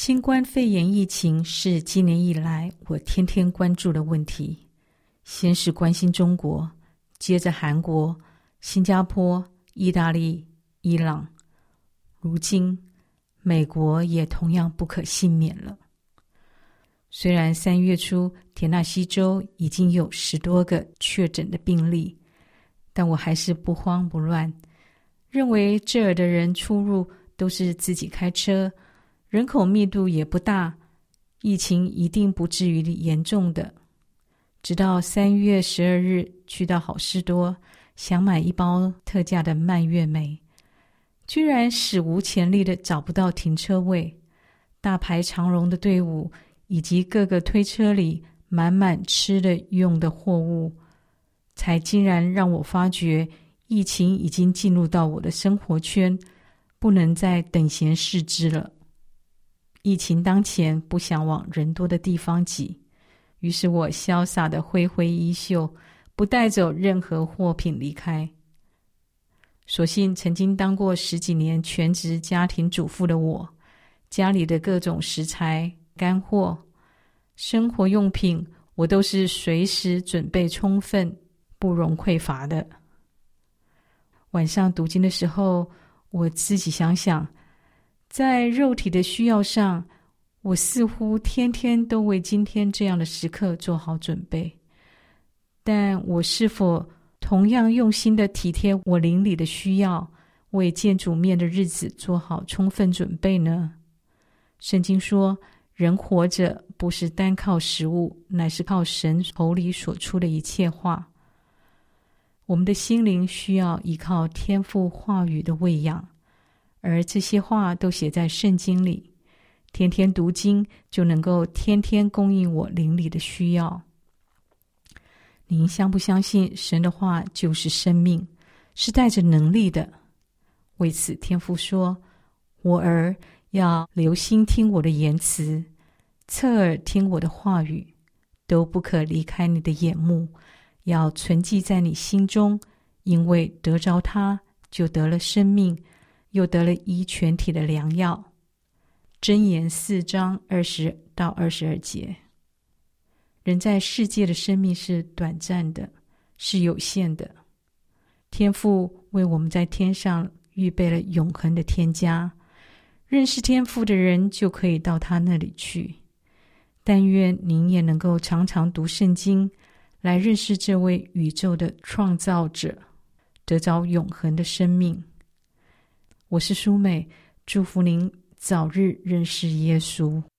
新冠肺炎疫情是今年以来我天天关注的问题。先是关心中国，接着韩国、新加坡、意大利、伊朗，如今美国也同样不可幸免了。虽然3月初田纳西州已经有10多个确诊的病例，但我还是不慌不乱，认为这儿的人出入都是自己开车，人口密度也不大，疫情一定不至于严重的。直到3月12日去到好市多，想买一包特价的蔓越莓，居然史无前例的找不到停车位，大排长龙的队伍以及各个推车里满满吃的用的货物，才竟然让我发觉疫情已经进入到我的生活圈，不能再等闲视之了。疫情当前，不想往人多的地方挤，于是我潇洒的挥挥衣袖，不带走任何货品离开。所幸曾经当过10几年全职家庭主妇的我，家里的各种食材、干货、生活用品，我都是随时准备充分，不容匮乏的。晚上读经的时候，我自己想想，在肉体的需要上，我似乎天天都为今天这样的时刻做好准备，但我是否同样用心的体贴我灵里的需要，为见主面的日子做好充分准备呢？圣经说，人活着不是单靠食物，乃是靠神口里所出的一切话。我们的心灵需要依靠天父话语的喂养，而这些话都写在圣经里，天天读经就能够天天供应我灵里的需要。您相不相信神的话就是生命，是带着能力的？为此天父说，我儿要留心听我的言辞，侧耳听我的话语，都不可离开你的眼目，要存记在你心中，因为得着它，就得了生命，又得了医全体的良药。箴言4章20到22节。人在世界的生命是短暂的，是有限的。天父为我们在天上预备了永恒的天家，认识天父的人就可以到他那里去。但愿您也能够常常读圣经，来认识这位宇宙的创造者，得着永恒的生命。我是舒美，祝福您早日认识耶稣。